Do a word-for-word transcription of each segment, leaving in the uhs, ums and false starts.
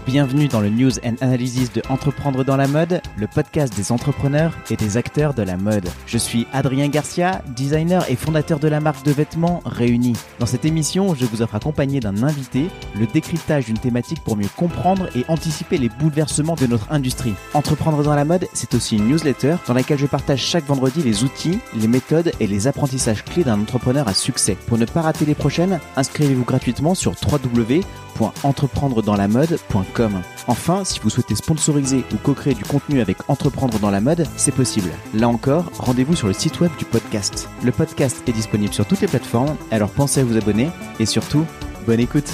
bienvenue dans le News and Analysis de Entreprendre dans la mode, le podcast des entrepreneurs et des acteurs de la mode. Je suis Adrien Garcia, designer et fondateur de la marque de vêtements Réunis. Dans cette émission, je vous offre accompagné d'un invité le décryptage d'une thématique pour mieux comprendre et anticiper les bouleversements de notre industrie. Entreprendre dans la mode, c'est aussi une newsletter dans laquelle je partage chaque vendredi les outils, les méthodes et les apprentissages clés d'un entrepreneur à succès. Pour ne pas rater les prochaines, inscrivez-vous gratuitement sur w w w point entreprendre dans la mode point com. Enfin, si vous souhaitez sponsoriser ou co-créer du contenu avec Entreprendre dans la mode, c'est possible. Là encore, rendez-vous sur le site web du podcast. Le podcast est disponible sur toutes les plateformes, alors pensez à vous abonner et surtout, bonne écoute.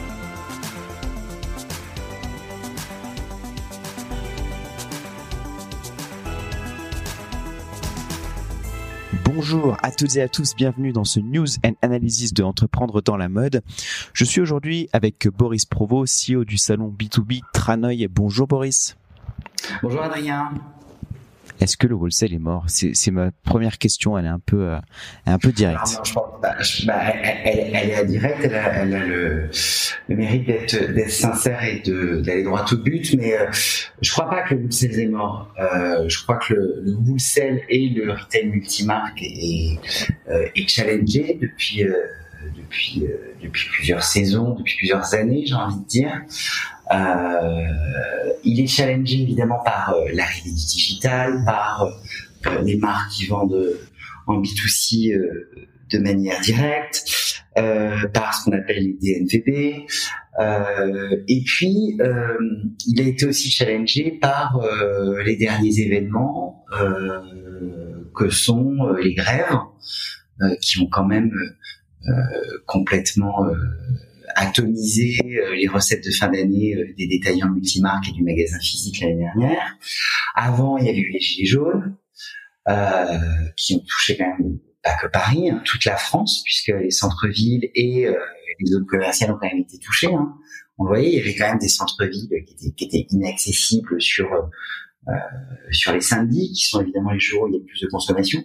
Bonjour à toutes et à tous, bienvenue dans ce News and Analysis de Entreprendre dans la mode. Je suis aujourd'hui avec Boris Provost, C E O du salon B deux B Tranoï. Bonjour Boris. Bonjour Adrien. Est-ce que le wholesale est mort ? c'est, c'est ma première question, elle est un peu, euh, elle est un peu directe. Alors, non, je pense, bah, je, bah, elle, elle, elle est directe, elle a, elle a le, le mérite d'être, d'être sincère et de, d'aller droit au but, mais euh, je crois pas que le wholesale est mort. Euh, je crois que le, le wholesale et le retail multimarque est, euh, est challengé depuis, euh, depuis, euh, depuis plusieurs saisons, depuis plusieurs années, j'ai envie de dire. Euh, il est challengé évidemment par euh, l'arrivée du digital, par euh, les marques qui vendent en B deux C euh, de manière directe, euh, par ce qu'on appelle les D N V B, euh, et puis euh, il a été aussi challengé par euh, les derniers événements euh, que sont euh, les grèves, euh, qui ont quand même euh, complètement euh, atomiser euh, les recettes de fin d'année euh, des détaillants multimarques et du magasin physique l'année dernière. Avant, il y avait eu les gilets jaunes, euh, qui ont touché quand même pas que Paris, hein, toute la France, puisque les centres-villes et euh, les zones commerciales ont quand même été touchés. Hein. On le voyait, il y avait quand même des centres-villes qui étaient, qui étaient inaccessibles sur euh, sur les samedis, qui sont évidemment les jours où il y a plus de consommation.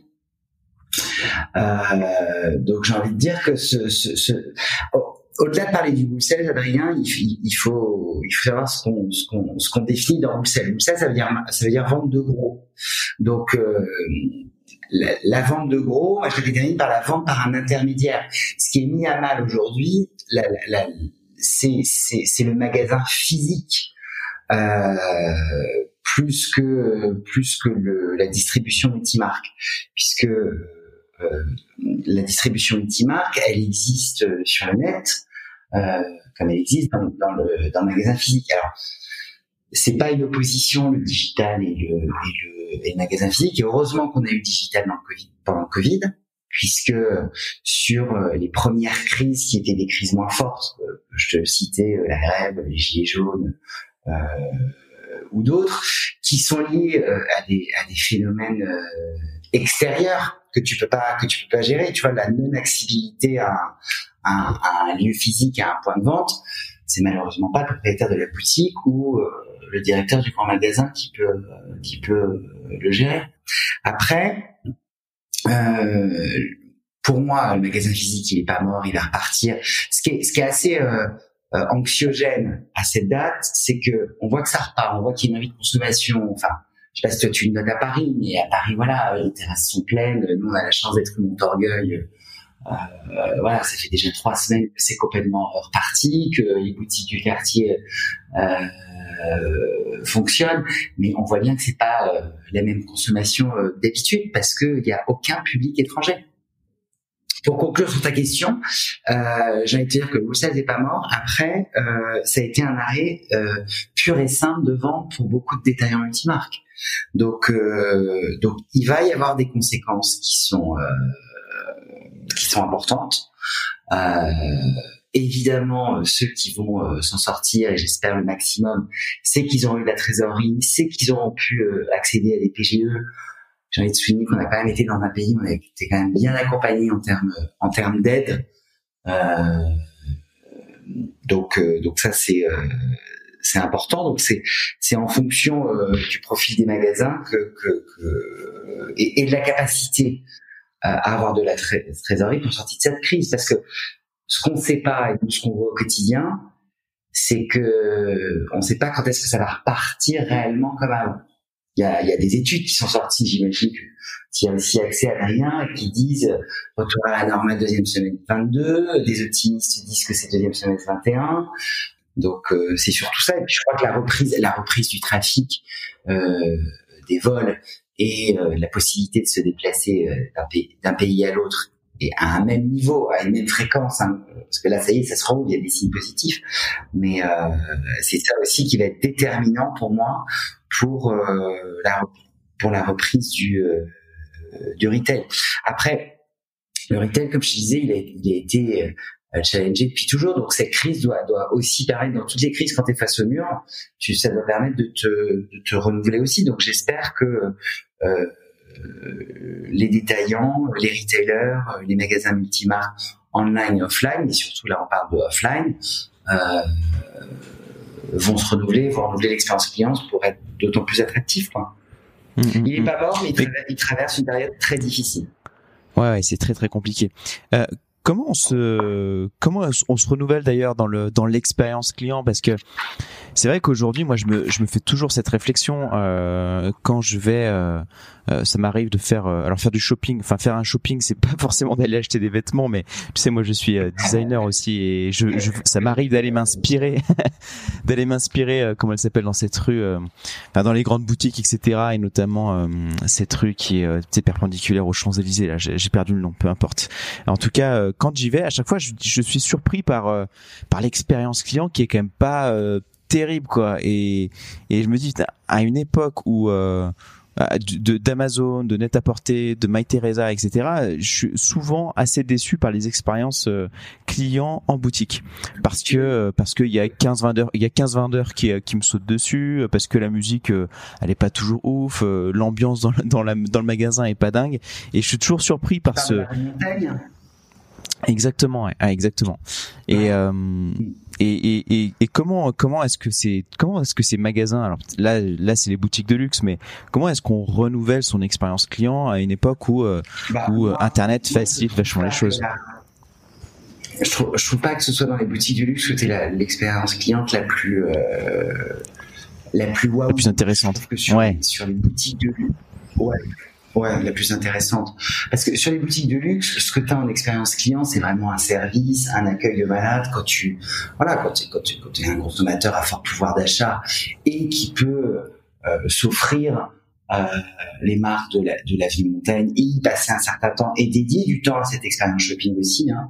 Euh, donc j'ai envie de dire que ce, ce, ce oh, au-delà de parler du wholesale, Adrien, il, il faut il faut savoir ce qu'on ce qu'on ce qu'on définit dans wholesale. Wholesale, ça veut dire ça veut dire vente de gros. Donc euh, la, la vente de gros, moi je la détermine par la vente par un intermédiaire. Ce qui est mis à mal aujourd'hui, la, la, la, c'est c'est c'est le magasin physique euh, plus que plus que le, la distribution multimarque, puisque Euh, la distribution multimarque, elle existe sur le net, euh, comme elle existe dans, dans le dans le magasin physique. Alors, c'est pas une opposition le digital et le et le, et le magasin physique. Et heureusement qu'on a eu le digital dans le COVID, pendant le Covid, puisque sur les premières crises qui étaient des crises moins fortes, je te citais la grève, les gilets jaunes euh, ou d'autres, qui sont liés à des à des phénomènes euh, extérieurs que tu peux pas que tu peux pas gérer. Tu vois, la non-accessibilité à, à, à un lieu physique, à un point de vente, c'est malheureusement pas le propriétaire de la boutique ou euh, le directeur du grand magasin qui peut euh, qui peut euh, le gérer. Après, euh, pour moi, le magasin physique, il est pas mort, il va repartir. Ce qui est ce qui est assez euh, euh, anxiogène à cette date, c'est que on voit que ça repart, on voit qu'il y a une envie de consommation. Enfin, je sais pas si toi tu le notes à Paris, mais à Paris, voilà, les terrasses sont pleines. Nous, on a la chance d'être rue Montorgueil. Euh, voilà, ça fait déjà trois semaines que c'est complètement reparti, que les boutiques du quartier euh, fonctionnent, mais on voit bien que c'est pas euh, la même consommation euh, d'habitude parce que il y a aucun public étranger. Pour conclure sur ta question, euh, j'ai envie de te dire que le wholesale n'est pas mort. Après, euh, ça a été un arrêt euh, pur et simple de vente pour beaucoup de détaillants multimarques. Donc, euh, donc, il va y avoir des conséquences qui sont euh, qui sont importantes. Euh, évidemment, ceux qui vont euh, s'en sortir, et j'espère le maximum, c'est qu'ils auront eu de la trésorerie, c'est qu'ils auront pu euh, accéder à des P G E. J'ai envie de souligner qu'on a quand même été dans un pays où on a été quand même bien accompagné en termes en termes d'aide. Euh, donc euh, donc ça c'est euh, c'est important. Donc c'est c'est en fonction euh, du profil des magasins que que, que et, et de la capacité euh, à avoir de la tré- trésorerie pour sortir de cette crise. Parce que ce qu'on ne sait pas et ce qu'on voit au quotidien, c'est que on ne sait pas quand est-ce que ça va repartir réellement comme avant. Il y a, il y a des études qui sont sorties, j'imagine que s'il y a aussi accès à rien, qui disent retour à la normale deuxième semestre vingt-deux, des optimistes disent que c'est deuxième semestre vingt et un. Donc euh, c'est surtout ça. Et puis je crois que la reprise, la reprise du trafic, euh, des vols et euh, la possibilité de se déplacer euh, d'un pays, d'un pays à l'autre et à un même niveau, à une même fréquence, hein, parce que là ça y est, ça se rouvre, il y a des signes positifs. Mais euh, c'est ça aussi qui va être déterminant pour moi pour euh, la pour la reprise du euh, du retail. Après, le retail, comme je disais, il a, il a été euh, challengé depuis toujours. Donc cette crise doit doit aussi permettre, dans toutes les crises, quand tu es face au mur, tu, ça doit permettre de te de te renouveler aussi. Donc j'espère que euh, les détaillants, les retailers, les magasins multimarques online et offline, et surtout là on parle de offline, euh, vont se renouveler, vont renouveler l'expérience client pour être d'autant plus attractif, quoi. Mmh, il est pas mort, mais il, traverse, il traverse une période très difficile. Ouais, ouais, c'est très très compliqué. Euh, comment on se comment on se renouvelle d'ailleurs dans le dans l'expérience client, parce que c'est vrai qu'aujourd'hui, moi, je me je me fais toujours cette réflexion euh, quand je vais, euh, euh, ça m'arrive de faire, euh, alors faire du shopping. Enfin, faire un shopping, c'est pas forcément d'aller acheter des vêtements, mais tu sais, moi, je suis euh, designer aussi, et je, je ça m'arrive d'aller m'inspirer, d'aller m'inspirer, euh, comment elle s'appelle dans cette rue, euh, enfin, dans les grandes boutiques, et cetera, et notamment euh, cette rue qui est, euh, tu sais, perpendiculaire aux Champs-Élysées. Là, j'ai, j'ai perdu le nom, peu importe. En tout cas, euh, quand j'y vais, à chaque fois, je, je suis surpris par euh, par l'expérience client qui est quand même pas euh, terrible, quoi. Et et je me dis, à une époque où euh, de d'Amazon, de Net-à-Porter, de MyTeresa, et cetera, je suis souvent assez déçu par les expériences euh, clients en boutique, parce que parce qu'il y a quinze vendeurs, il y a quinze vendeurs qui qui me sautent dessus, parce que la musique euh, elle est pas toujours ouf, euh, l'ambiance dans dans la dans le magasin est pas dingue, et je suis toujours surpris par ce. Exactement, ouais, ah, exactement. Et, euh, et, et, et, et comment, comment est-ce que c'est, comment est-ce que ces magasins, alors là, là, c'est les boutiques de luxe, mais comment est-ce qu'on renouvelle son expérience client à une époque où, euh, bah, où moi, Internet facilite vachement les choses? Je trouve, je trouve pas que ce soit dans les boutiques de luxe que t'es la, l'expérience cliente la plus, euh, la plus waouh, la plus intéressante. Je trouve que sur, ouais. sur les boutiques de luxe, ouais. Ouais, la plus intéressante. Parce que sur les boutiques de luxe, ce que tu as en expérience client, c'est vraiment un service, un accueil de malade. Quand tu, voilà, quand tu, quand tu, quand tu es un consommateur à fort pouvoir d'achat et qui peut euh, s'offrir euh, les marques de la, de la vie montagne et y passer un certain temps et dédier du temps à cette expérience shopping aussi, hein.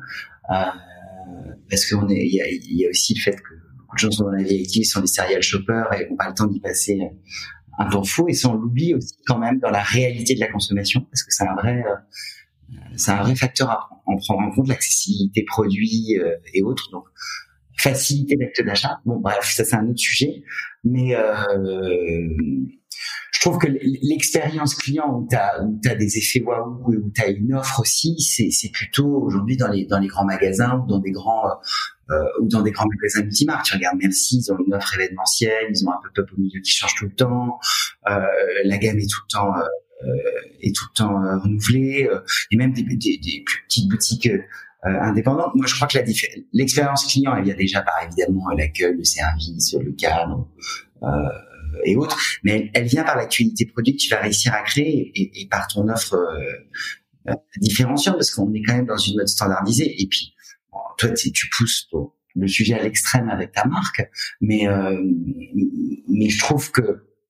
Euh, parce qu'on est, il y a, il y a aussi le fait que beaucoup de gens sont dans la vie active, sont des serial shoppers et n'ont pas le temps d'y passer un temps fou, et ça on l'oublie aussi quand même dans la réalité de la consommation, parce que c'est un vrai euh, c'est un vrai facteur à en prendre en compte, l'accessibilité produits euh, et autres, donc faciliter l'acte d'achat. Bon bref, ça c'est un autre sujet, mais euh, je trouve que l'expérience client où t'as où t'as des effets waouh et où t'as une offre aussi, c'est c'est plutôt aujourd'hui dans les dans les grands magasins ou dans des grands euh, Euh, ou dans des grands magasins multimarques. Tu regardes Merci, ils ont une offre événementielle, ils ont un pop-up au milieu qui change tout le temps, euh, la gamme est tout le temps euh, est tout le temps euh, renouvelée, euh, et même des, des, des plus petites boutiques euh, indépendantes. Moi, je crois que la diff- l'expérience client, elle vient déjà par évidemment l'accueil, le service, le cadre euh, et autres, mais elle, elle vient par l'actualité produit que tu vas réussir à créer et, et par ton offre euh, différenciante, parce qu'on est quand même dans une mode standardisée. Et puis toi, tu, tu pousses ton, le sujet à l'extrême avec ta marque, mais euh, mais je trouve que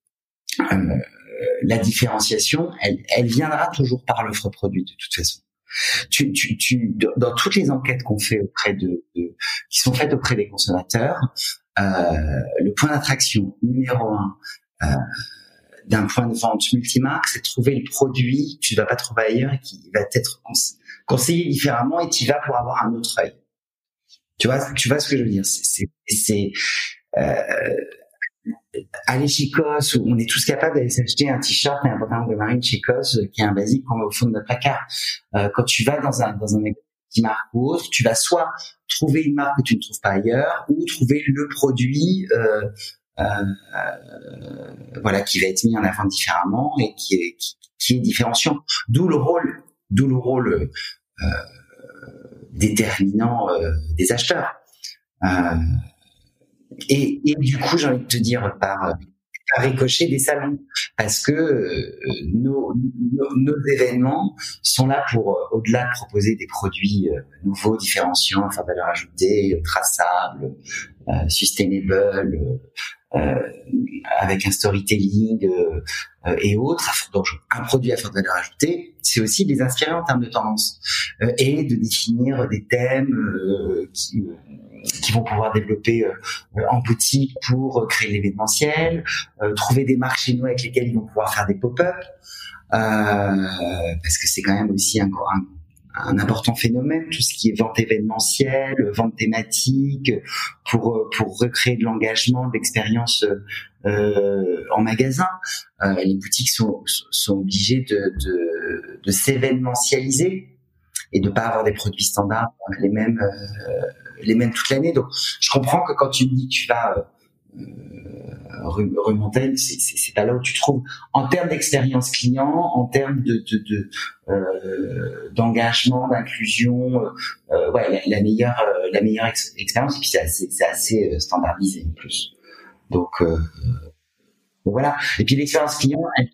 euh, la différenciation, elle, elle viendra toujours par l'offre produit de toute façon. Tu, tu, tu, dans toutes les enquêtes qu'on fait auprès de, de qui sont faites auprès des consommateurs, euh, le point d'attraction numéro un euh, d'un point de vente multimarque, c'est de trouver le produit que tu ne vas pas trouver ailleurs et qui va être conseillé différemment, et tu y vas pour avoir un autre œil. Tu vois, tu vois ce que je veux dire? C'est, c'est, c'est euh, aller chez Cos, où on est tous capables d'aller s'acheter un t-shirt et un pantalon de marine chez Cos, qui est un basique qu'on met au fond de notre placard. Euh, quand tu vas dans un dans un magasin marque ou autre, tu vas soit trouver une marque que tu ne trouves pas ailleurs, ou trouver le produit euh, euh, euh, voilà, qui va être mis en avant différemment et qui est qui, qui est différenciant. D'où le rôle, d'où le rôle euh, déterminant euh, des acheteurs. Euh, et, et du coup, j'ai envie de te dire par par ricochet des salons, parce que euh, nos, nos, nos événements sont là pour, euh, au-delà de proposer des produits euh, nouveaux, différenciants, enfin valeur ajoutée, euh, traçables, euh, sustainable, euh, avec un storytelling euh, euh, et autres, donc un produit à forte valeur ajoutée, c'est aussi de les inspirer en termes de tendance euh, et de définir des thèmes euh, qui euh, qui vont pouvoir développer euh, en boutique pour créer l'événementiel, euh, trouver des marques chez nous avec lesquelles ils vont pouvoir faire des pop-up, euh, parce que c'est quand même aussi un, un, un important phénomène, tout ce qui est vente événementielle, vente thématique, pour pour recréer de l'engagement, de l'expérience euh, en magasin. Euh, les boutiques sont sont obligées de de, de s'événementialiser et de pas avoir des produits standards les mêmes euh, les mêmes toute l'année. Donc, je comprends que quand tu me dis que tu vas euh, rue, rue Montaigne, c'est, c'est, c'est pas là où tu trouves, en termes d'expérience client, en termes de, de, de euh, d'engagement, d'inclusion, euh, ouais, la, la meilleure, euh, la meilleure ex- expérience. Et puis c'est assez, c'est assez euh, standardisé en plus. Donc, euh, donc voilà. Et puis l'expérience client, elle,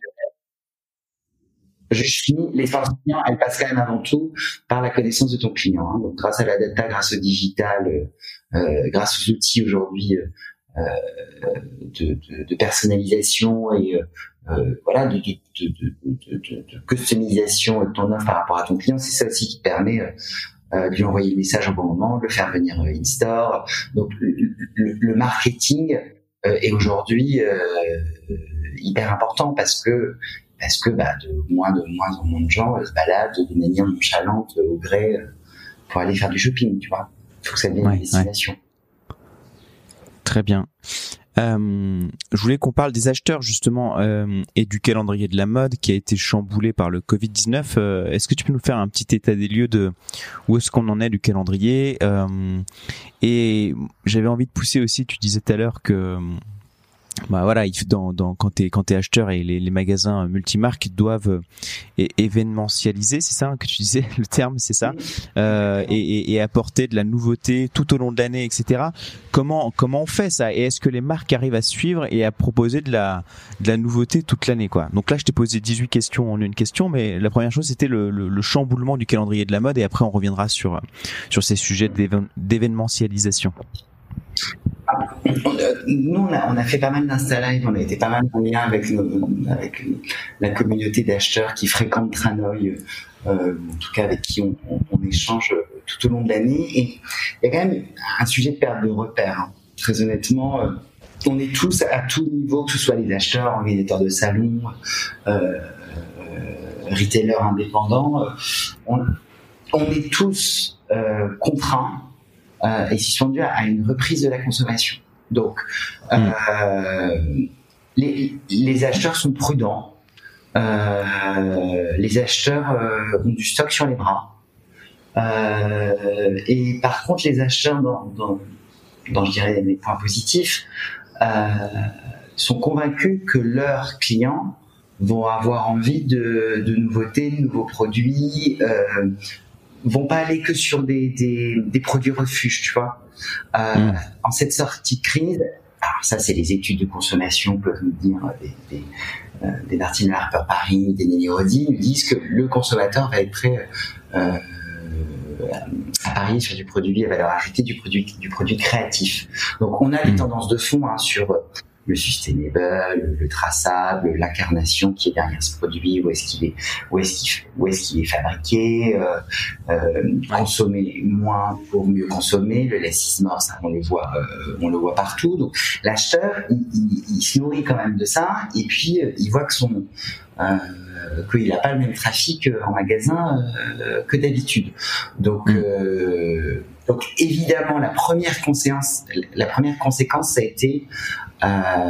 je finis, l'expérience client, elle passe quand même avant tout par la connaissance de ton client. Hein. Donc, grâce à la data, grâce au digital, euh, grâce aux outils aujourd'hui euh, de, de, de personnalisation et euh, voilà, de, de, de, de, de, de customisation de ton offre par rapport à ton client, c'est ça aussi qui te permet euh, de lui envoyer le message au bon moment, de le faire venir in-store. Donc, le, le, le marketing euh, est aujourd'hui euh, hyper important parce que parce que bah, de moins de moins en moins de gens euh, se baladent de manière nonchalante au gré euh, pour aller faire du shopping, tu vois. Il faut que ça devienne ouais, une destination. Ouais. Très bien. Euh, je voulais qu'on parle des acheteurs justement euh, et du calendrier de la mode qui a été chamboulé par le covid dix-neuf. Euh, est-ce que tu peux nous faire un petit état des lieux de où est-ce qu'on en est du calendrier euh, et j'avais envie de pousser aussi, tu disais tout à l'heure que bah voilà, dans, dans, quand t'es quand t'es acheteur et les, les magasins multimarques doivent é- événementialiser, c'est ça hein, que tu disais, le terme, c'est ça, euh, et, et, et apporter de la nouveauté tout au long de l'année, et cetera. Comment comment on fait ça et est-ce que les marques arrivent à suivre et à proposer de la de la nouveauté toute l'année quoi. Donc là, je t'ai posé dix-huit questions en une question, mais la première chose c'était le, le, le chamboulement du calendrier de la mode et après on reviendra sur sur ces sujets d'éven- d'événementialisation. Nous, on a, on a fait pas mal d'Insta Live, on a été pas mal en lien avec, nos, avec la communauté d'acheteurs qui fréquentent Tranoï, euh, en tout cas avec qui on, on, on échange tout au long de l'année. Et il y a quand même un sujet de perte de repères. Hein. Très honnêtement, euh, on est tous à tout niveau, que ce soit les acheteurs, organisateurs de salons, euh, euh, retailers indépendants. Euh, on, on est tous euh, contraints Euh, et suspendus à, à une reprise de la consommation. Donc, euh, mmh. les, les acheteurs sont prudents. Euh, les acheteurs euh, ont du stock sur les bras. Euh, et par contre, les acheteurs, dans, dans, dans je dirais les points positifs, euh, sont convaincus que leurs clients vont avoir envie de, de nouveautés, de nouveaux produits. Euh, vont pas aller que sur des, des, des produits refuges, tu vois. Euh, mmh. En cette sortie de crise, alors ça c'est les études de consommation peuvent nous dire, des, des, euh, des Martin Harper Paris, des Nelly Rodi nous disent que le consommateur va être prêt euh, à parier sur du produit à valeur ajoutée, du produit, du produit créatif. Donc on a des mmh. tendances de fond hein, sur le sustainable, le traçable, l'incarnation qui est derrière ce produit, où est-ce qu'il est, où est-ce qu'il, où est-ce qu'il est fabriqué, euh, euh, consommer moins pour mieux consommer, le laissisme, ça on le voit, euh, on le voit partout. Donc l'acheteur, il, il, il se nourrit quand même de ça, et puis euh, il voit que son euh, qu'il n'a pas le même trafic en magasin euh, que d'habitude. Donc, euh, donc évidemment, la première conséquence, la première conséquence, ça a été euh,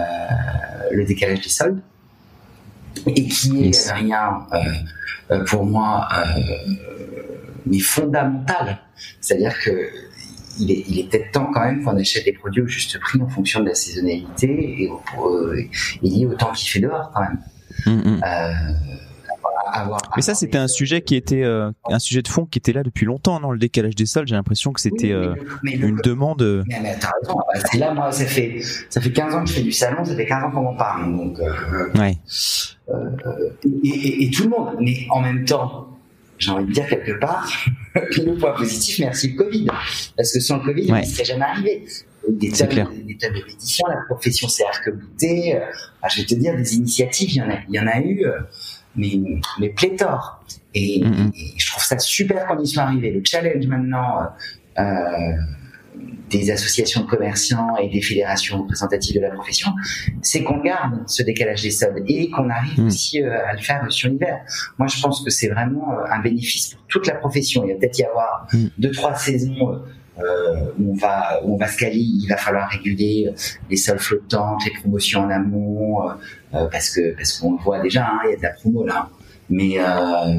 le décalage des soldes, et qui est yes. rien euh, pour moi, euh, mais fondamental. C'est-à-dire que il est, il est peut-être temps quand même qu'on achète des produits au juste prix en fonction de la saisonnalité et, au, et lié au temps qu'il fait dehors quand même. Mm-hmm. Euh, voilà. avoir. Mais ça, c'était un sujet qui était euh, un sujet de fond qui était là depuis longtemps, non? Le décalage des soldes, j'ai l'impression que c'était oui, mais le, mais une le, demande. Mais, mais t'as raison. C'est là, moi, ça fait ça fait quinze ans que je fais du salon, ça fait quinze ans qu'on m'en parle. Donc, euh, ouais. Euh, et, et, et tout le monde. Mais en même temps, j'ai envie de dire quelque part, le point positif, merci le Covid, parce que sans le Covid, ouais. il ne serait jamais arrivé. Des tas, des, des tas de pétitions, la profession s'est arc-boutée. Euh, je vais te dire, des initiatives, il y en a, il y en a eu, euh, mais, mais pléthore. Et, mm-hmm. et je trouve ça super qu'on y soit arrivé. Le challenge maintenant euh, euh, des associations de commerçants et des fédérations représentatives de la profession, c'est qu'on garde ce décalage des soldes et qu'on arrive mm. aussi euh, à le faire sur l'hiver. Moi, je pense que c'est vraiment euh, un bénéfice pour toute la profession. Il va peut-être y avoir mm. deux, trois saisons. Euh, Euh, où on va où on va se caler, il va falloir réguler les soldes flottantes, les promotions en amont, euh, parce que parce qu'on le voit déjà, hein, il y a de la promo là, mais euh,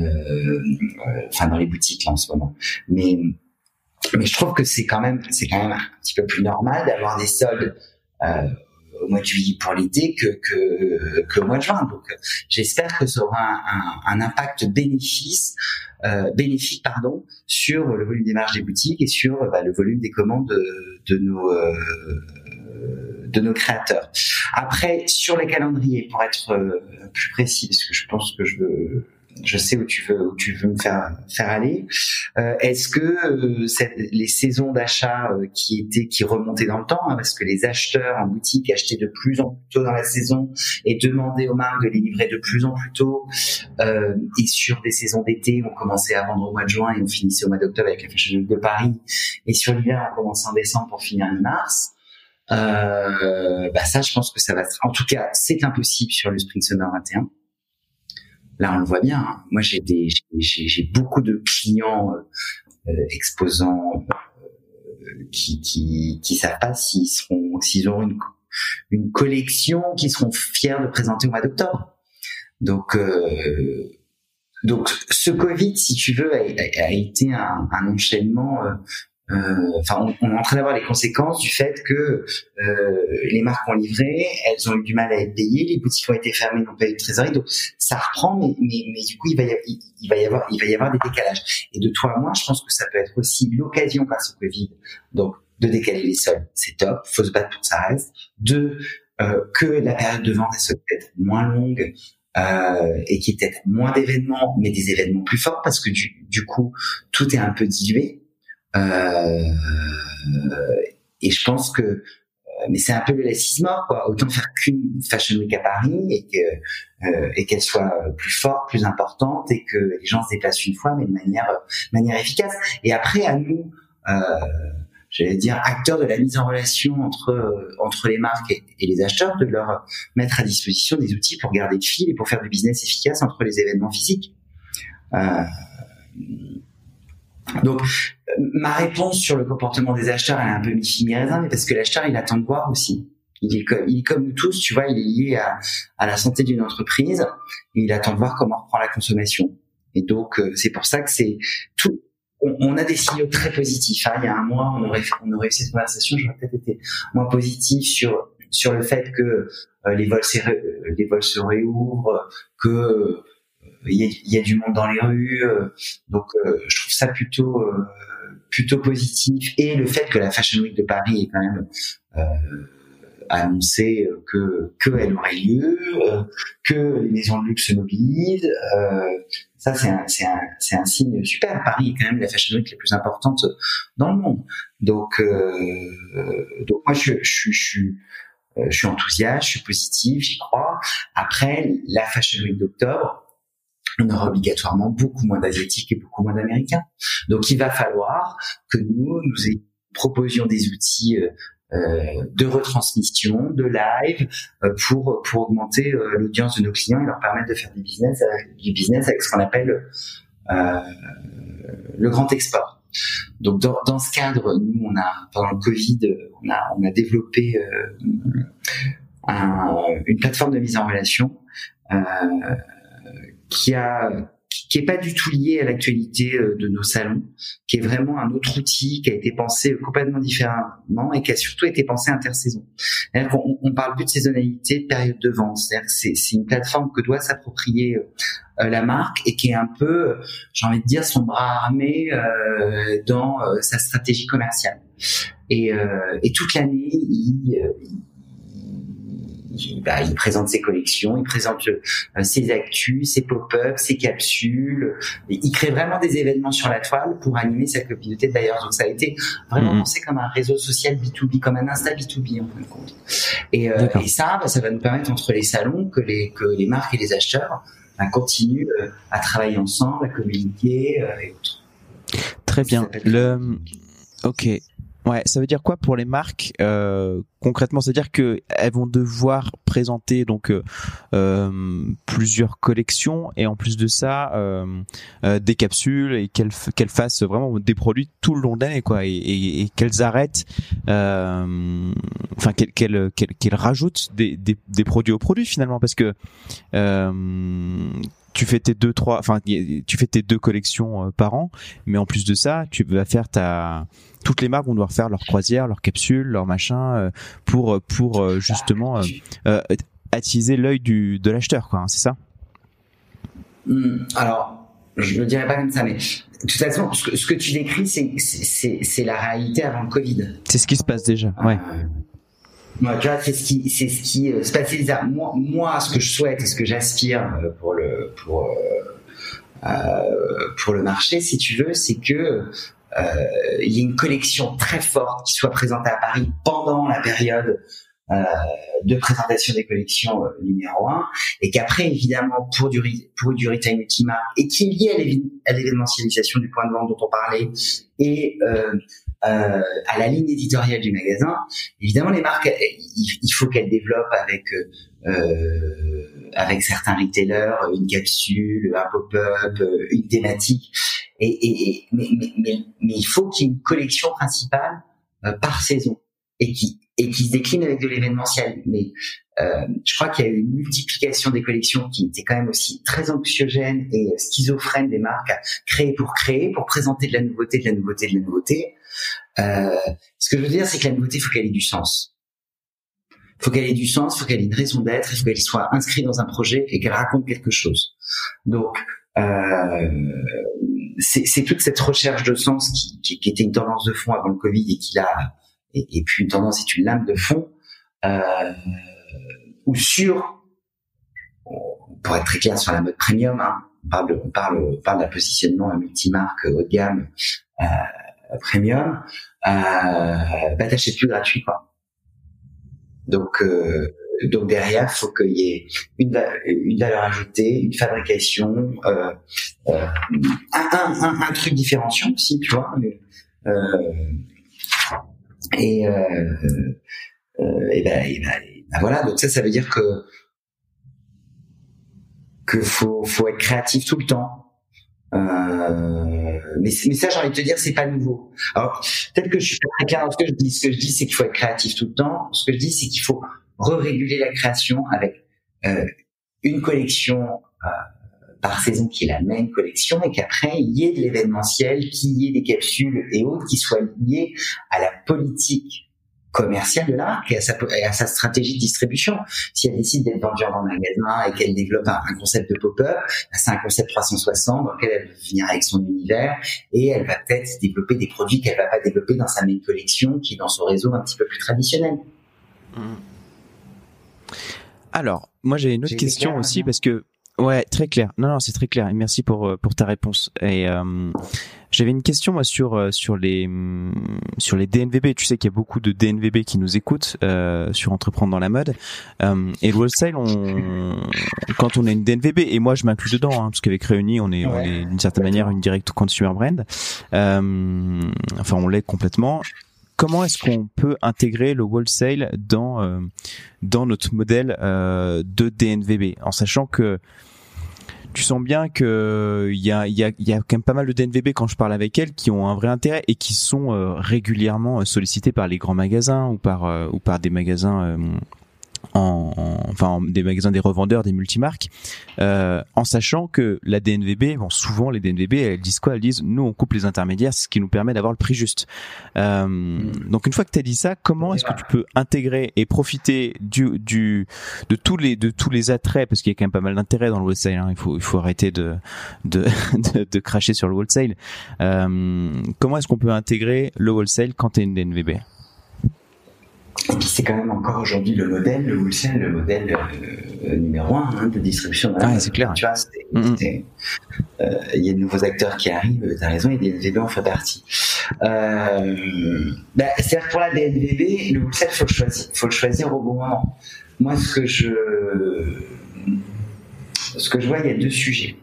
euh, enfin dans les boutiques là en ce moment. Mais mais je trouve que c'est quand même c'est quand même un petit peu plus normal d'avoir des soldes euh, au mois de juillet pour l'été que que que au mois de juin. Donc j'espère que ça aura un, un, un impact bénéfice euh, bénéfique pardon sur le volume des marges des boutiques et sur bah, le volume des commandes de, de nos euh, de nos créateurs. Après sur les calendriers, pour être euh, plus précis, parce que je pense que je veux je sais où tu veux où tu veux me faire faire aller. Euh, est-ce que euh, cette, les saisons d'achat euh, qui étaient qui remontaient dans le temps, hein, parce que les acheteurs en boutique achetaient de plus en plus tôt dans la saison et demandaient aux marques de les livrer de plus en plus tôt, euh, et sur des saisons d'été, on commençait à vendre au mois de juin et on finissait au mois d'octobre avec la Fashion Week de Paris, et sur l'hiver on commençait en décembre pour finir en mars. Euh, bah ça, je pense que ça va. En tout cas, c'est impossible sur le Spring Summer vingt et un. Là, on le voit bien. Hein. Moi, j'ai des, j'ai, j'ai beaucoup de clients euh, exposants euh, qui, qui, qui savent pas s'ils seront, s'ils auront une, une collection qu'ils seront fiers de présenter au mois d'octobre. Donc, euh, donc, ce Covid, si tu veux, a, a, a été un, un enchaînement. Euh, Euh, enfin, on, on est en train d'avoir les conséquences du fait que euh, les marques ont livré, elles ont eu du mal à être payées, les boutiques ont été fermées, n'ont pas eu de trésorerie, donc ça reprend, mais, mais, mais du coup, il va, y avoir, il, il va y avoir, il va y avoir des décalages. Et de toi à moi, je pense que ça peut être aussi l'occasion grâce au Covid, donc de décaler les soldes, c'est top, faut se battre pour que ça reste. Deux, euh, que la période de vente elle soit peut-être moins longue. Euh, et qui est peut-être moins d'événements, mais des événements plus forts, parce que du, du coup, tout est un peu dilué. Euh, et je pense que, mais c'est un peu le laissisme, quoi. Autant faire qu'une Fashion Week à Paris et que euh, et qu'elle soit plus forte, plus importante, et que les gens se déplacent une fois, mais de manière de manière efficace. Et après, à nous, euh, j'allais dire acteurs de la mise en relation entre entre les marques et, et les acheteurs, de leur mettre à disposition des outils pour garder le fil et pour faire du business efficace entre les événements physiques. Euh, Donc, ma réponse sur le comportement des acheteurs, elle est un peu mi-figue mi-raisin, mais parce que l'acheteur, il attend de voir aussi. Il est comme, il est comme nous tous, tu vois, il est lié à, à la santé d'une entreprise, et il attend de voir comment reprend la consommation. Et donc, euh, c'est pour ça que c'est tout. On, on a des signaux très positifs. Hein. Il y a un mois, on aurait, on aurait eu cette conversation, j'aurais peut-être été moins positif sur sur le fait que euh, les vols, les vols se réouvrent, que il y, a, il y a du monde dans les rues, euh, donc euh, je trouve ça plutôt euh, plutôt positif. Et le fait que la Fashion Week de Paris est quand même euh, annoncé que que elle aurait lieu, euh, que les maisons de luxe se mobilisent, euh, ça c'est un c'est un c'est un signe super. Paris est quand même la Fashion Week la plus importante dans le monde. Donc euh, donc moi je je je suis je suis enthousiaste, je suis positif, j'y crois. Après la Fashion Week d'octobre, on aura obligatoirement beaucoup moins d'Asiatiques et beaucoup moins d'Américains. Donc, il va falloir que nous, nous proposions des outils euh, de retransmission, de live, euh, pour pour augmenter euh, l'audience de nos clients et leur permettre de faire du business, avec, du business avec ce qu'on appelle euh, le grand export. Donc, dans, dans ce cadre, nous, on a pendant le Covid, on a on a développé euh, un, une plateforme de mise en relation. Euh, qui a qui, qui est pas du tout lié à l'actualité euh, de nos salons, qui est vraiment un autre outil qui a été pensé complètement différemment et qui a surtout été pensé intersaison. C'est-à-dire qu'on on parle plus de saisonnalité, de période de vente. C'est-à-dire que c'est, c'est une plateforme que doit s'approprier euh, la marque et qui est un peu, j'ai envie de dire, son bras armé euh, dans euh, sa stratégie commerciale. Et, euh, et toute l'année, il, il Il, bah, il présente ses collections, il présente euh, ses actus, ses pop-ups, ses capsules. Et il crée vraiment des événements sur la toile pour animer sa communauté de buyers. Donc ça a été vraiment mmh. pensé comme un réseau social B deux B, comme un Insta B deux B en fin de compte. Et, euh, et ça, bah, ça va nous permettre entre les salons que les que les marques et les acheteurs bah, continuent euh, à travailler ensemble, à communiquer euh, et autres. Très bien. Le ok. Ouais, ça veut dire quoi pour les marques euh, concrètement? C'est-à-dire que elles vont devoir présenter donc euh, euh, plusieurs collections et en plus de ça euh, euh, des capsules et qu'elles qu'elles fassent vraiment des produits tout le long de l'année quoi et, et, et qu'elles arrêtent euh, enfin qu'elles qu'elles qu'elles, qu'elles rajoutent des, des des produits aux produits finalement parce que euh, tu fais tes deux trois enfin tu fais tes deux collections par an mais en plus de ça tu vas faire ta toutes les marques vont devoir faire leurs croisières, leurs capsules, leurs machins pour pour justement euh, euh, attiser l'œil du de l'acheteur quoi, hein, c'est ça? Alors, je ne dirais pas comme ça mais de toute façon ce que, ce que tu décris c'est c'est c'est la réalité avant le Covid. C'est ce qui se passe déjà. Ouais. Euh, Moi, tu vois, c'est ce qui, c'est ce qui euh, se passe. Moi, moi, ce que je souhaite et ce que j'aspire pour le, pour, euh, pour le marché, si tu veux, c'est que euh, il y ait une collection très forte qui soit présentée à Paris pendant la période euh, de présentation des collections euh, numéro un, et qu'après, évidemment, pour du pour du retail multimarque et qui est lié à, l'évi- à l'événementialisation du point de vente dont on parlait et euh, Euh, à la ligne éditoriale du magasin, évidemment les marques, il, il faut qu'elles développent avec euh, avec certains retailers une capsule, un pop-up, une thématique, et, et, et mais, mais, mais, mais il faut qu'il y ait une collection principale euh, par saison et qui et qui se décline avec de l'événementiel. Mais euh, je crois qu'il y a eu une multiplication des collections qui était quand même aussi très anxiogène et schizophrène des marques à créer pour créer, pour présenter de la nouveauté, de la nouveauté, de la nouveauté. Euh, ce que je veux dire, c'est que la nouveauté, il faut qu'elle ait du sens. Il faut qu'elle ait du sens, il faut qu'elle ait une raison d'être, il faut qu'elle soit inscrite dans un projet et qu'elle raconte quelque chose. Donc, euh, c'est, c'est toute cette recherche de sens qui, qui, qui était une tendance de fond avant le Covid et qui l'a, et, et puis une tendance est une lame de fond, euh, ou sur, pour être très clair sur la mode premium, hein, on parle de, on parle, on parle d'un positionnement multimarque haut de gamme, euh, premium, euh, bah t'achètes plus gratuit quoi. Donc euh, donc derrière faut qu'il y ait une une valeur ajoutée, une fabrication, euh, euh, un, un, un, un truc différenciant aussi, tu vois. Euh, et euh, euh, et ben et ben, et ben voilà, donc ça ça veut dire que que faut faut être créatif tout le temps. Euh, mais, mais ça, j'ai envie de te dire, c'est pas nouveau. Alors, peut-être que je suis pas très clair dans ce que je dis. Ce que je dis, c'est qu'il faut être créatif tout le temps. Ce que je dis, c'est qu'il faut re-réguler la création avec euh, une collection euh, par saison qui est la même collection et qu'après, il y ait de l'événementiel, qu'il y ait des capsules et autres qui soient liés à la politique commerciale de la marque et à sa, et à sa stratégie de distribution. Si elle décide d'être vendue en magasin et qu'elle développe un, un concept de pop-up, c'est un concept trois cent soixante dans lequel elle va venir avec son univers et elle va peut-être développer des produits qu'elle va pas développer dans sa main collection qui est dans son réseau un petit peu plus traditionnel. Alors, moi j'ai une autre j'ai question clair, aussi parce que ouais, très clair. Non, non, c'est très clair. Et merci pour pour ta réponse. Et euh, j'avais une question moi sur sur les sur les D N V B. Tu sais qu'il y a beaucoup de D N V B qui nous écoutent euh, sur Entreprendre dans la mode. Euh, et le wholesale, on quand on a une D N V B et moi je m'inclus dedans hein, parce qu'avec Réunis on est ouais. on est d'une certaine manière une direct consumer brand. Euh, enfin, on l'est complètement. Comment est-ce qu'on peut intégrer le wholesale dans euh, dans notre modèle euh, de D N V B en sachant que tu sens bien que il y a il y a il y a quand même pas mal de D N V B quand je parle avec elles qui ont un vrai intérêt et qui sont euh, régulièrement sollicités par les grands magasins ou par euh, ou par des magasins euh, En, en, enfin en, des magasins, des revendeurs, des multimarques, euh, en sachant que la D N V B, bon, souvent les D N V B, elles disent quoi? Elles disent nous on coupe les intermédiaires, c'est ce qui nous permet d'avoir le prix juste. Euh, mmh. Donc une fois que tu as dit ça, comment est-ce que tu peux intégrer et profiter du, du de tous les de tous les attraits, parce qu'il y a quand même pas mal d'intérêt dans le wholesale, hein, il faut il faut arrêter de de de, de cracher sur le wholesale. Euh, comment est-ce qu'on peut intégrer le wholesale quand tu es une D N V B? Et puis c'est quand même encore aujourd'hui le modèle, le wholesale, le modèle euh, numéro un hein, de distribution. Ah, c'est clair. Tu vois, il mm-hmm. euh, y a de nouveaux acteurs qui arrivent, t'as raison, et des D N V B en fait partie. Euh, bah, c'est-à-dire que pour la D N V B, le wholesale, faut le choisir, faut le choisir au bon moment. Moi, ce que je, ce que je vois, il y a deux sujets.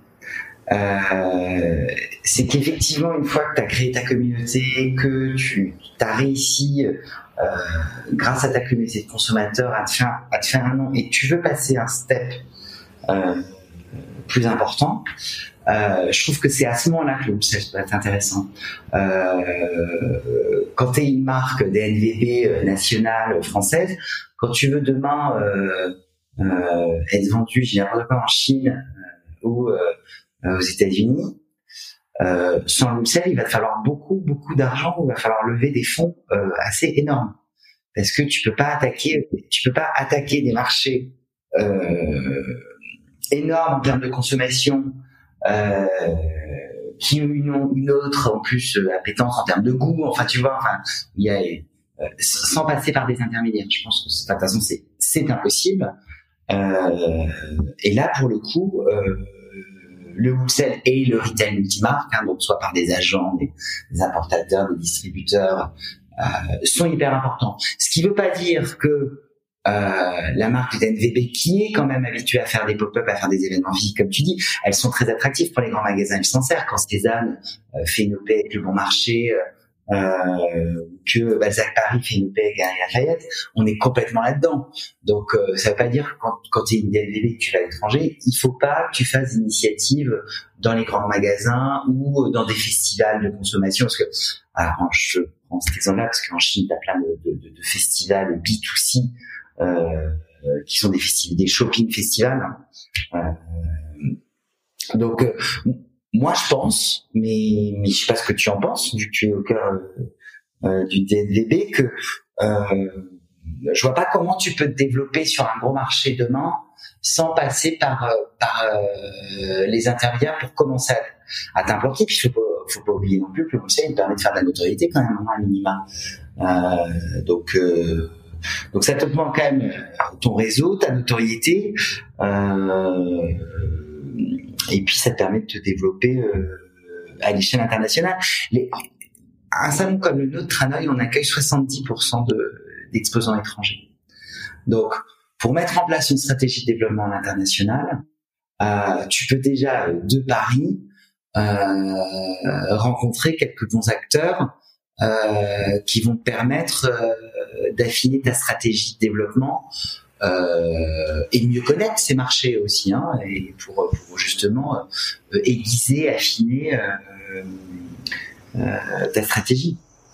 Euh, c'est qu'effectivement, une fois que tu as créé ta communauté, que tu as réussi euh, grâce à ta communauté de consommateurs à te faire, à te faire un nom et que tu veux passer un step euh, plus important, euh, je trouve que c'est à ce moment-là que le wholesale peut être intéressant. Euh, quand tu es une marque D N V B nationale française, quand tu veux demain euh, euh, être vendu, j'ai n'importe quoi en Chine euh, ou euh, aux États-Unis, euh, sans le wholesale, il va te falloir beaucoup, beaucoup d'argent, il va falloir lever des fonds euh, assez énormes, parce que tu peux pas attaquer, tu peux pas attaquer des marchés euh, énormes en termes de consommation, euh, qui ont une, une autre en plus euh, appétence en termes de goût. Enfin, tu vois, enfin, il y a euh, sans passer par des intermédiaires. Je pense que de toute façon, c'est c'est impossible. Euh, et là, pour le coup. Euh, le wholesale et le retail multimarque, hein, donc soit par des agents, des, des importateurs, des distributeurs, euh, sont hyper importants. Ce qui ne veut pas dire que euh, la marque D N V B, qui est quand même habituée à faire des pop-up, à faire des événements physiques, comme tu dis, elles sont très attractives pour les grands magasins. Ils s'en servent quand Cézanne euh, fait une O P avec le Bon Marché, euh, que Balzac Paris fait une O P avec Galeries Lafayette, on est complètement là-dedans. Donc euh, ça veut pas dire que quand, quand tu es une D N V B que tu vas à l'étranger, il faut pas que tu fasses des initiatives dans les grands magasins ou dans des festivals de consommation, parce que alors je prends cet exemple-là parce qu'en Chine t'as plein de, de, de festivals B deux C euh, qui sont des festivals, des shopping festivals. Hein. Euh, donc euh, moi, je pense, mais, mais je sais pas ce que tu en penses, vu que tu es au cœur euh, du D N V B, que euh, je vois pas comment tu peux te développer sur un gros marché demain sans passer par euh, par euh, les intermédiaires pour commencer à, à t'implanter. Puis faut pas, faut pas oublier non plus que le wholesale il permet de faire de la notoriété quand même, un minima. Euh, donc euh, donc ça te prend quand même ton réseau, ta notoriété. Euh, Et puis, ça te permet de te développer euh, à l'échelle internationale. Les, un salon comme le nôtre, Tranoï, on accueille soixante-dix pour cent de, d'exposants étrangers. Donc, pour mettre en place une stratégie de développement à l'international, euh, tu peux déjà, euh, de Paris, euh, rencontrer quelques bons acteurs euh, qui vont te permettre euh, d'affiner ta stratégie de développement Euh, et de mieux connaître ces marchés aussi, hein, et pour, pour justement euh, aiguiser, affiner euh, euh, ta stratégie.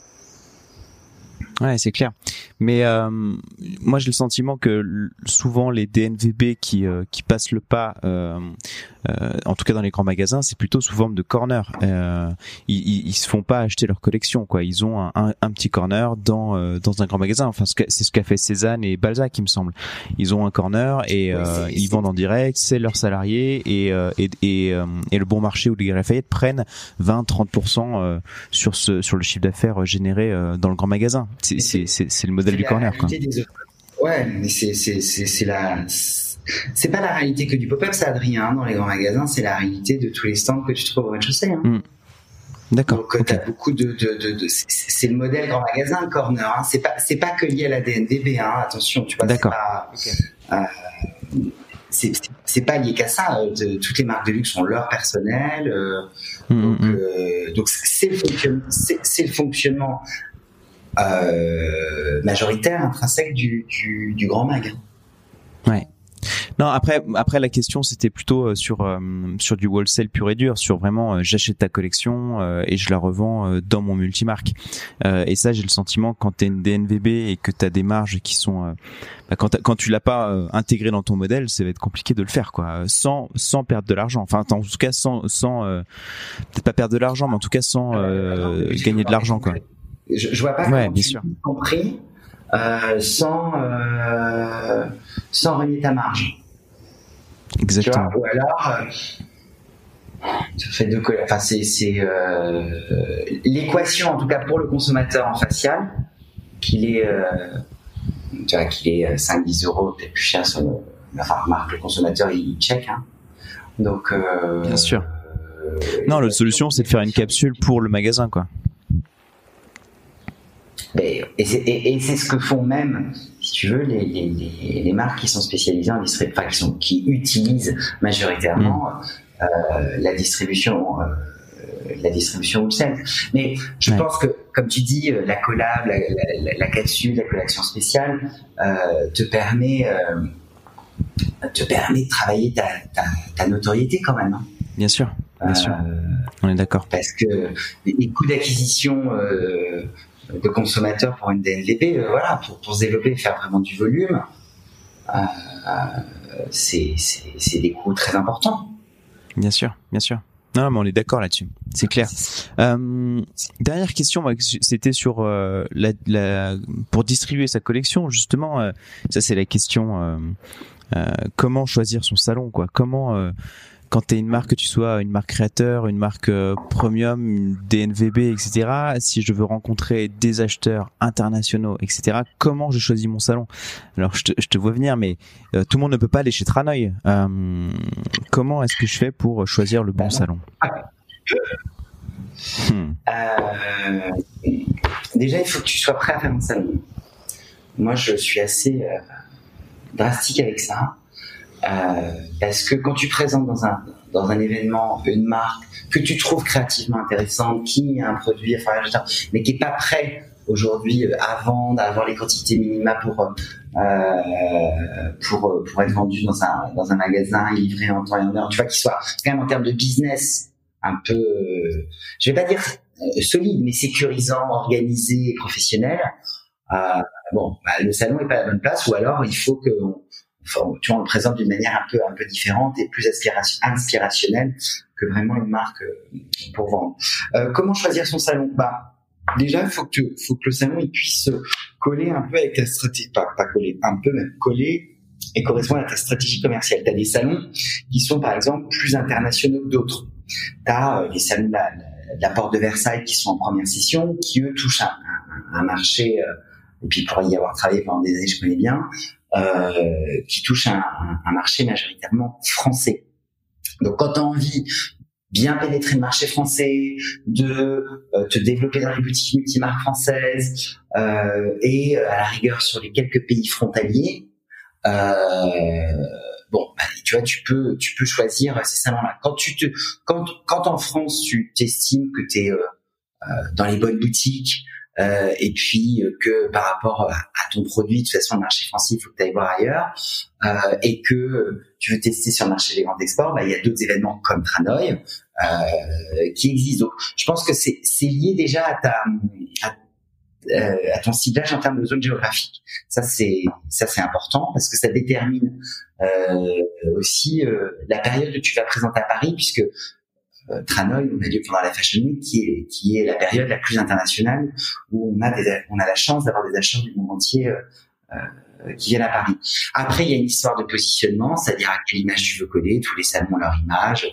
Ouais, c'est clair. Mais euh, moi, j'ai le sentiment que souvent les D N V B qui euh, qui passent le pas, euh, euh, en tout cas dans les grands magasins, c'est plutôt sous forme de corner. Euh, ils, ils, ils se font pas acheter leur collection, quoi. Ils ont un, un, un petit corner dans euh, dans un grand magasin. Enfin, c'est ce qu'a fait Cézanne et Balzac, il me semble. Ils ont un corner et euh, oui, ils vendent en direct. C'est leurs salariés et euh, et et, euh, et le Bon Marché ou les Galeries Lafayette prennent vingt à trente pour cent euh, sur ce sur le chiffre d'affaires généré euh, dans le grand magasin. C'est c'est c'est, c'est le modèle c'est du corner, quoi. Ouais, mais c'est c'est c'est c'est la c'est pas la réalité que du pop-up, ça Adrien, dans les grands magasins, c'est la réalité de tous les stands que tu trouves au rez-de-chaussée. Hein. Mm. D'accord. Donc okay. T'as beaucoup de de de, de c'est, c'est le modèle grand magasin, le corner. Hein. C'est pas c'est pas que lié à la D N V B. Hein. Attention, tu vois. D'accord. C'est pas, okay. euh, c'est, c'est c'est pas lié qu'à ça. De, toutes les marques de luxe ont leur personnel. Euh, mm, donc mm. Euh, donc c'est le fonctionnement, c'est, c'est le fonctionnement. Euh, majoritaire, intrinsèque du, du, du grand mag. Ouais. Non, après, après la question c'était plutôt sur euh, sur du wholesale pur et dur, sur vraiment euh, j'achète ta collection euh, et je la revends euh, dans mon multimarque. Euh, et ça, j'ai le sentiment quand t'es une D N V B et que t'as des marges qui sont, euh, bah, quand quand tu l'as pas euh, intégré dans ton modèle, ça va être compliqué de le faire, quoi, sans sans perdre de l'argent. Enfin, en tout cas, sans sans euh, peut-être pas perdre de l'argent, mais en tout cas sans euh, gagner de l'argent, quoi. Je, je vois pas ouais, comment bien tu sûr. compris euh, sans euh, sans renier ta marge. Exactement. Tu vois, ou alors, euh, ça fait deux colla- enfin c'est c'est euh, l'équation en tout cas pour le consommateur en facial, qu'il est euh, tu vois qu'il est cinq dix euros peut-être plus cher sur le, enfin remarque le consommateur il check hein. Donc euh, bien sûr. Euh, non, la solution c'est de faire une capsule pour le magasin, quoi. Et, et, c'est, et, et c'est ce que font même, si tu veux, les, les, les, les marques qui sont spécialisées en distribution, enfin qui, sont, qui utilisent majoritairement mmh. euh, la distribution, euh, la distribution wholesale. Mais je ouais. pense que, comme tu dis, la collab, la, la, la, la capsule, la collection spéciale euh, te permet, euh, te permet de travailler ta, ta, ta notoriété quand même. Hein. Bien sûr, bien euh, sûr. On est d'accord. Parce que les coûts d'acquisition euh, de consommateurs pour une D N V B, euh, voilà, pour, pour se développer et faire vraiment du volume, euh, euh, c'est, c'est, c'est des coûts très importants. Bien sûr, bien sûr. Non, mais on est d'accord là-dessus, c'est clair. Euh, dernière question, moi, c'était sur euh, la, la, pour distribuer sa collection, justement. Euh, ça, c'est la question. Euh, euh, comment choisir son salon, quoi. Comment euh, quand t'es une marque, que tu sois une marque créateur, une marque euh, premium, une D N V B, et cetera. Si je veux rencontrer des acheteurs internationaux, et cetera. Comment je choisis mon salon? Alors je te, je te vois venir, mais euh, tout le monde ne peut pas aller chez Tranoï. Euh, comment est-ce que je fais pour choisir le bon salon? hmm. euh, Déjà, il faut que tu sois prêt à faire un salon. Moi, je suis assez euh, drastique avec ça. Euh, parce que quand tu présentes dans un dans un événement une marque que tu trouves créativement intéressante, qui a un produit à faire, mais qui est pas prêt aujourd'hui à vendre, à avoir les quantités minima pour euh, pour pour être vendu dans un dans un magasin et livré en temps et en heure, tu vois, qu'il soit quand même en termes de business un peu, euh, je vais pas dire euh, solide, mais sécurisant, organisé, et professionnel. Euh, bon, bah, le salon est pas à la bonne place, ou alors il faut que on, Enfin, tu vois, on le présente d'une manière un peu un peu différente et plus inspiration, inspirationnelle que vraiment une marque euh, pour vendre. Euh, comment choisir son salon? Bah, déjà, il faut que tu, faut que le salon il puisse coller un peu avec ta stratégie, pas pas coller, un peu même coller et correspondre à ta stratégie commerciale. T'as des salons qui sont par exemple plus internationaux que d'autres. T'as euh, les salons de la, de la Porte de Versailles qui sont en première session, qui eux touchent un, un, un marché. Euh, et puis pour y avoir travaillé pendant des années, je connais bien. Euh, qui touche un, un, un marché majoritairement français. Donc, quand tu as envie bien pénétrer le marché français, de euh, te développer dans les boutiques multimarques françaises euh, et euh, à la rigueur sur les quelques pays frontaliers, euh, bon, bah, tu vois, tu peux, tu peux choisir ces salons-là. Quand tu te, quand, quand en France tu t'estimes que tu es euh, euh, dans les bonnes boutiques. Euh, et puis euh, que par rapport à, à ton produit, de toute façon, le marché français, il faut que tu ailles voir ailleurs, euh, et que euh, tu veux tester sur le marché des ventes d'export, bah, il y a d'autres événements comme Tranoï euh, qui existent. Donc, je pense que c'est, c'est lié déjà à, ta, à, euh, à ton ciblage en termes de zone géographique. Ça, c'est, ça, c'est important parce que ça détermine euh, aussi euh, la période où tu vas présenter à Paris, puisque Euh, Tranoï, on a lieu pendant la Fashion Week, qui est qui est la période la plus internationale où on a des on a la chance d'avoir des acheteurs du monde entier euh, euh, qui viennent à Paris. Après, il y a une histoire de positionnement, c'est-à-dire à quelle image tu veux coller. Tous les salons ont leur image.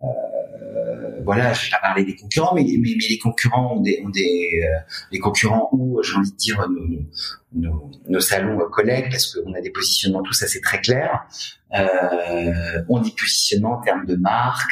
Euh, voilà, je vais pas parler des concurrents, mais mais, mais les concurrents ont des ont des euh, les concurrents où j'ai envie de dire nos nos, nos salons euh, collègues, parce qu'on a des positionnements tous assez très clairs. Euh, on dit positionnement en termes de marque.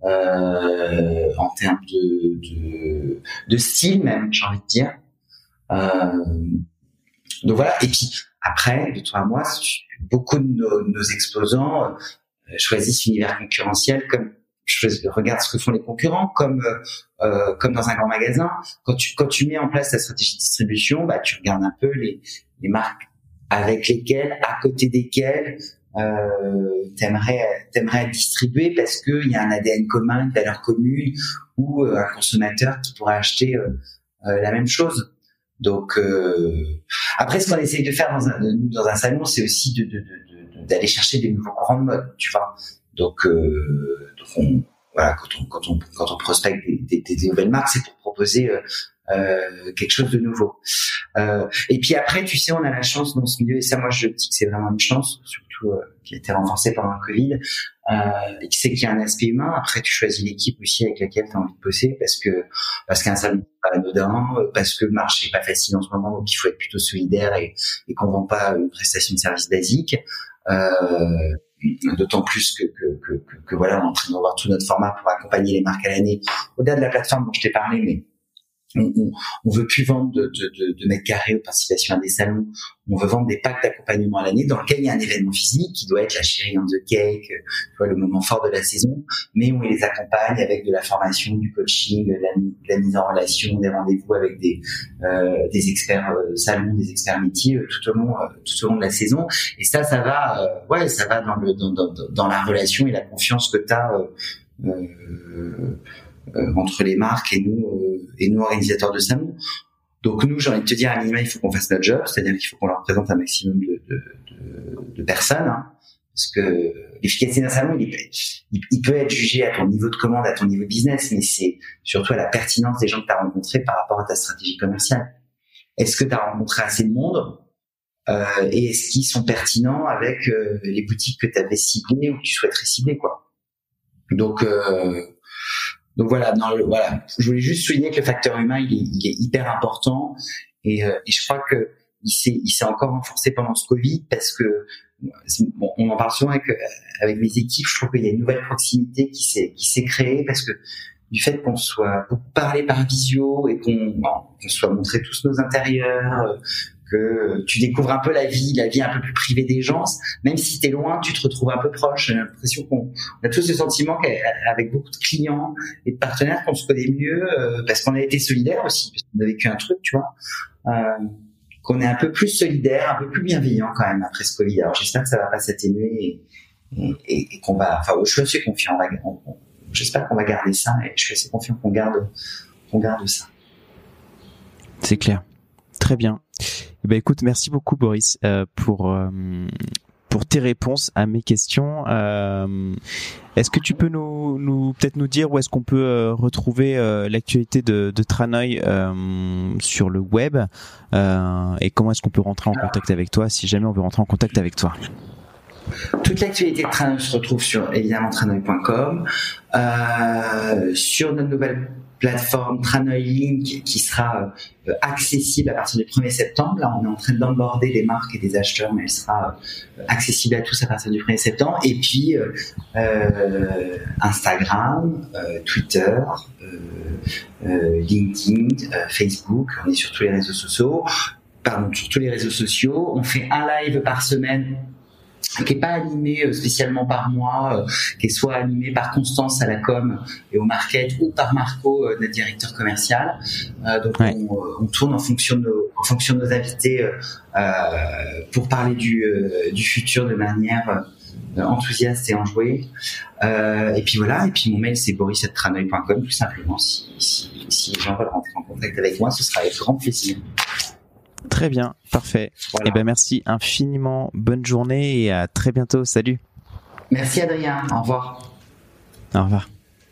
Euh, en termes de, de, de style même, j'ai envie de dire. Euh, donc voilà. Et puis après, de toi à moi, beaucoup de nos, nos exposants euh, choisissent l'univers concurrentiel, comme je regarde ce que font les concurrents, comme euh, comme dans un grand magasin. Quand tu quand tu mets en place ta stratégie de distribution, bah tu regardes un peu les les marques avec lesquelles, à côté desquelles euh, t'aimerais t'aimerais distribuer parce que il y a un A D N commun, une valeur commune, ou euh, un consommateur qui pourrait acheter euh, euh, la même chose. Donc euh, après, ce qu'on essaye de faire dans un nous dans un salon, c'est aussi de, de, de, de d'aller chercher des nouveaux courants de mode, tu vois. Donc, euh, donc on, voilà, quand on quand on quand on prospecte des, des, des nouvelles marques, c'est pour proposer euh, euh, quelque chose de nouveau. Euh, et puis après, tu sais, on a la chance dans ce milieu, et ça, moi, je dis que c'est vraiment une chance, surtout euh, qui a été renforcée pendant le Covid, euh, et qui sait qu'il y a un aspect humain. Après, tu choisis l'équipe aussi avec laquelle tu as envie de bosser, parce que parce qu'un salon n'est pas anodin, parce que le marché est pas facile en ce moment, donc il faut être plutôt solidaire et, et qu'on vend pas une prestation de service basique. Euh, d'autant plus que, que, que, que, que voilà, on est en train de revoir tout notre format pour accompagner les marques à l'année, au-delà de la plateforme dont je t'ai parlé, mais on, on, on veut plus vendre de, de, de, de mètres carrés aux participations à des salons. On veut vendre des packs d'accompagnement à l'année dans lequel il y a un événement physique qui doit être la Cherry on the Cake, tu vois, le moment fort de la saison, mais où on les accompagne avec de la formation, du coaching, de la, de la mise en relation, des rendez-vous avec des, euh, des experts euh, salons, des experts métiers euh, tout au long, euh, tout au long de la saison. Et ça, ça va, euh, ouais, ça va dans le, dans, dans, dans la relation et la confiance que t'as, euh, euh, Euh, entre les marques et nous euh, et nous organisateurs de salons. Donc nous, j'ai envie de te dire, à minima, il faut qu'on fasse notre job, c'est-à-dire qu'il faut qu'on leur présente un maximum de, de, de, de personnes, hein, parce que l'efficacité d'un salon, il, est, il, il peut être jugé à ton niveau de commande, à ton niveau de business, mais c'est surtout à la pertinence des gens que tu as rencontrés par rapport à ta stratégie commerciale. Est-ce que tu as rencontré assez de monde euh, et est-ce qu'ils sont pertinents avec euh, les boutiques que tu avais ciblées ou que tu souhaiterais cibler, quoi. Donc euh, Donc voilà, dans le, voilà, je voulais juste souligner que le facteur humain, il est, il est hyper important, et, euh, et je crois que il s'est, il s'est encore renforcé pendant ce Covid, parce que bon, on en parle souvent avec avec mes équipes. Je trouve qu'il y a une nouvelle proximité qui s'est qui s'est créée, parce que du fait qu'on soit beaucoup parlé par visio et qu'on bon, qu'on soit montré tous nos intérieurs, que tu découvres un peu la vie, la vie un peu plus privée des gens, même si t'es loin, tu te retrouves un peu proche. J'ai l'impression qu'on on a tous ce sentiment qu'avec beaucoup de clients et de partenaires, qu'on se connaît mieux, euh, parce qu'on a été solidaires aussi, parce qu'on a vécu un truc, tu vois, euh, qu'on est un peu plus solidaire, un peu plus bienveillant quand même après ce Covid. Alors j'espère que ça va pas s'atténuer et, et, et qu'on va, enfin, je suis assez confiant. On va, on, on, j'espère qu'on va garder ça, et je suis assez confiant qu'on garde, qu'on garde ça. C'est clair. Très bien. Eh ben, écoute, merci beaucoup Boris euh, pour euh, pour tes réponses à mes questions. Euh, est-ce que tu peux nous nous peut-être nous dire où est-ce qu'on peut euh, retrouver euh, l'actualité de, de Tranoï euh, sur le web, euh, et comment est-ce qu'on peut rentrer en contact avec toi si jamais on veut rentrer en contact avec toi? Toute l'actualité de Tranoï se retrouve sur évidemment tranoï point com, euh, sur notre nouvelle plateforme Tranoï Link, qui sera euh, accessible à partir du premier septembre. Là, on est en train d'onboarder les marques et des acheteurs, mais elle sera euh, accessible à tous à partir du premier septembre. Et puis euh, euh, Instagram, euh, Twitter, euh, euh, LinkedIn, euh, Facebook. On est sur tous les réseaux sociaux. Pardon, sur tous les réseaux sociaux. On fait un live par semaine, qui est pas animé spécialement par moi, euh, qui est soit animé par Constance à la com et au market, ou par Marco, euh, notre directeur commercial. Euh, donc ouais. on, on tourne en fonction de nos, en fonction de nos invités euh, pour parler du, euh, du futur de manière euh, enthousiaste et enjouée. Euh, et puis voilà. Et puis mon mail c'est boris arobase tranoï point com, tout simplement. Si, si, si les gens veulent rentrer en contact avec moi, ce sera avec grand plaisir. Très bien, parfait. Voilà. Eh ben merci infiniment, bonne journée et à très bientôt. Salut. Merci Adrien, au revoir. Au revoir.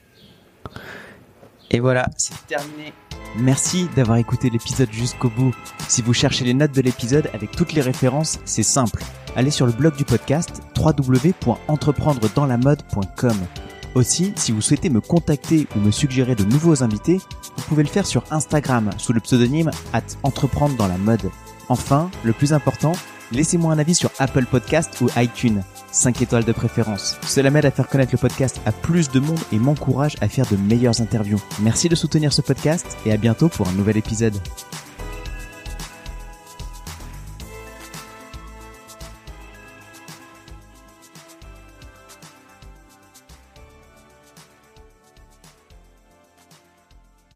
Et voilà, c'est terminé. Merci d'avoir écouté l'épisode jusqu'au bout. Si vous cherchez les notes de l'épisode avec toutes les références, c'est simple. Allez sur le blog du podcast w w w point entreprendre dans la mode point com. Aussi, si vous souhaitez me contacter ou me suggérer de nouveaux invités, vous pouvez le faire sur Instagram sous le pseudonyme arobase entreprendre dans la mode. Enfin, le plus important, laissez-moi un avis sur Apple Podcast ou iTunes, cinq étoiles de préférence. Cela m'aide à faire connaître le podcast à plus de monde et m'encourage à faire de meilleures interviews. Merci de soutenir ce podcast et à bientôt pour un nouvel épisode.